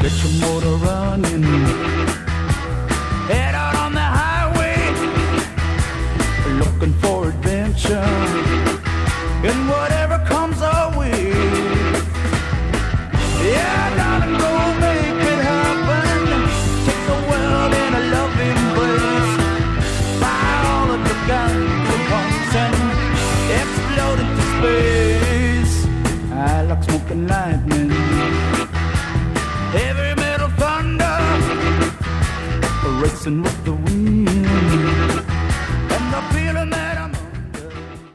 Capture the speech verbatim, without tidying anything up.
Get your motor running. Head out on the highway, looking for adventure. And whatever comes our way. Yeah, darling, go make it happen. Take the world in a loving embrace. Fire all of your guns and pumps and explode into space. I like smoking lightning, heavy metal thunder, racing with